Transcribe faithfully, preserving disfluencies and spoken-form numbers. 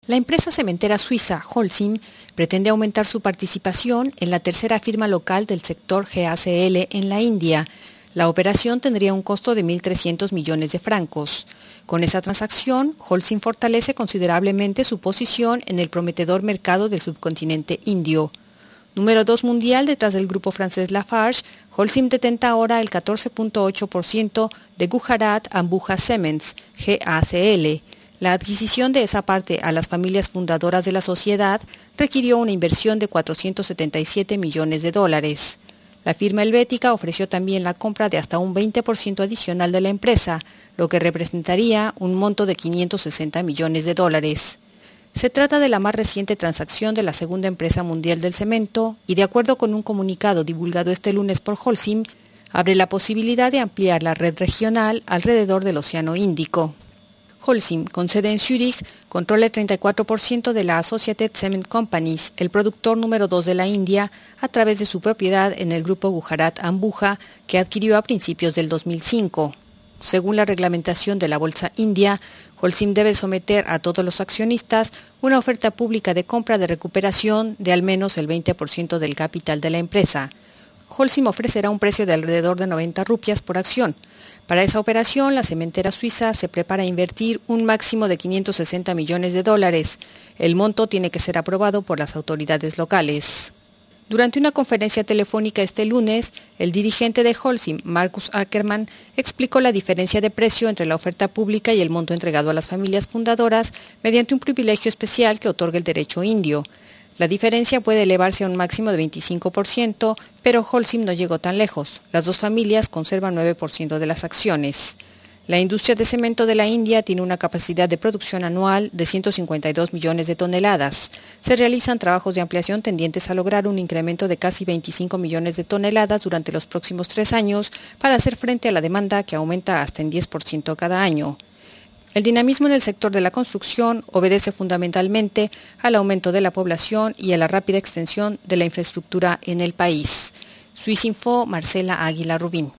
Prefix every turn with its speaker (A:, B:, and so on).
A: La empresa cementera suiza Holcim pretende aumentar su participación en la tercera firma local del sector G A C L en la India. La operación tendría un costo de mil trescientos millones de francos. Con esa transacción, Holcim fortalece considerablemente su posición en el prometedor mercado del subcontinente indio. Número dos mundial detrás del grupo francés Lafarge, Holcim detenta ahora el catorce punto ocho por ciento de Gujarat Ambuja Cements, G A C L. La adquisición de esa parte a las familias fundadoras de la sociedad requirió una inversión de cuatrocientos setenta y siete millones de dólares. La firma helvética ofreció también la compra de hasta un veinte por ciento adicional de la empresa, lo que representaría un monto de quinientos sesenta millones de dólares. Se trata de la más reciente transacción de la segunda empresa mundial del cemento y, de acuerdo con un comunicado divulgado este lunes por Holcim, abre la posibilidad de ampliar la red regional alrededor del Océano Índico. Holcim, con sede en Zúrich, controla el treinta y cuatro por ciento de la Associated Cement Companies, el productor número dos de la India, a través de su propiedad en el grupo Gujarat Ambuja, que adquirió a principios del dos mil cinco. Según la reglamentación de la Bolsa India, Holcim debe someter a todos los accionistas una oferta pública de compra de recuperación de al menos el veinte por ciento del capital de la empresa. Holcim ofrecerá un precio de alrededor de noventa rupias por acción. Para esa operación, la cementera suiza se prepara a invertir un máximo de quinientos sesenta millones de dólares. El monto tiene que ser aprobado por las autoridades locales. Durante una conferencia telefónica este lunes, el dirigente de Holcim, Markus Ackermann, explicó la diferencia de precio entre la oferta pública y el monto entregado a las familias fundadoras mediante un privilegio especial que otorga el derecho indio. La diferencia puede elevarse a un máximo de veinticinco por ciento, pero Holcim no llegó tan lejos. Las dos familias conservan nueve por ciento de las acciones. La industria de cemento de la India tiene una capacidad de producción anual de ciento cincuenta y dos millones de toneladas. Se realizan trabajos de ampliación tendientes a lograr un incremento de casi veinticinco millones de toneladas durante los próximos tres años para hacer frente a la demanda que aumenta hasta en diez por ciento cada año. El dinamismo en el sector de la construcción obedece fundamentalmente al aumento de la población y a la rápida extensión de la infraestructura en el país. Swissinfo, Marcela Águila Rubín.